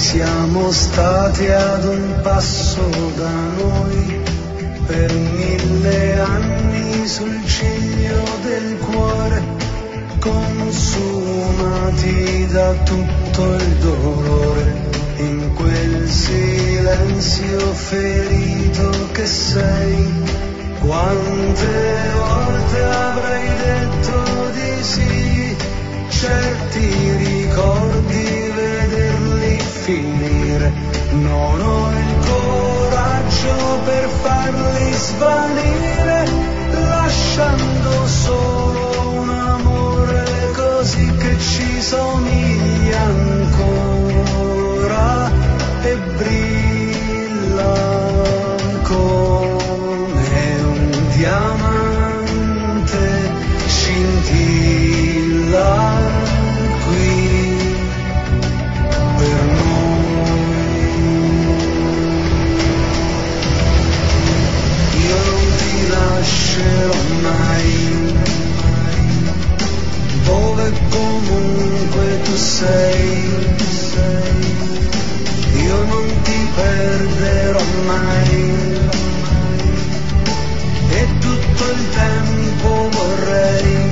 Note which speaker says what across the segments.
Speaker 1: Siamo stati ad un passo da noi per 1000 anni sul ciglio del cuore, consumati da tutto il dolore, in quel silenzio ferito che sei. Quante volte avrai detto di sì, certi ricordi vederli finire, non ho il coraggio per farli svanire, lasciando solo un amore così che ci somiglia ancora e brilla come un diamante, scintilla qui per noi. Io non ti lascerò mai, dove comunque tu sei. Io non ti perderò mai e tutto il tempo vorrei.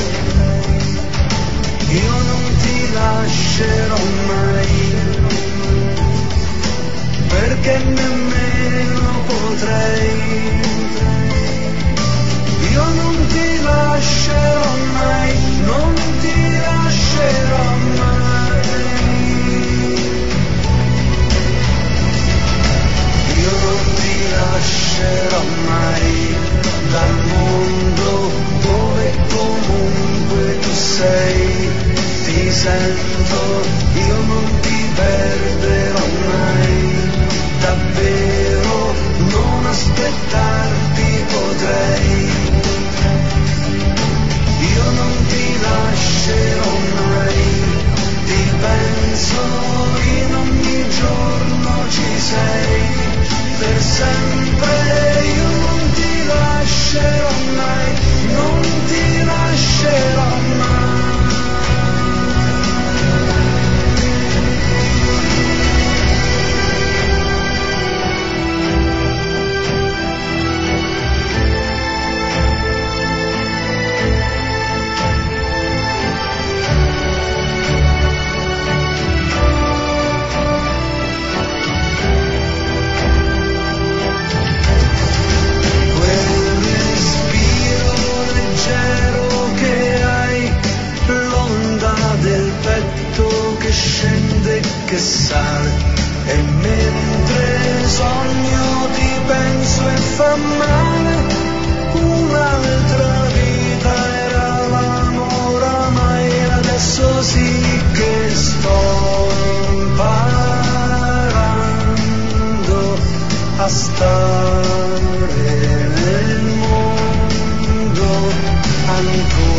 Speaker 1: Io non ti lascerò mai, perché nemmeno potrei. Io non ti lascerò mai, non ti lascerò mai. Io non ti lascerò mai dal mondo dove comunque tu sei. Ti sento, io non ti perderò mai, davvero non aspettarti potrei. Io non ti lascerò mai, ti penso in ogni giorno ci sei, per sempre. Io non ti lascerò mai, non ti lascerò mai. Che sale, e mentre sogno ti penso e fa male. Un'altra vita eravamo oramai, adesso sì che sto imparando a stare nel mondo ancora.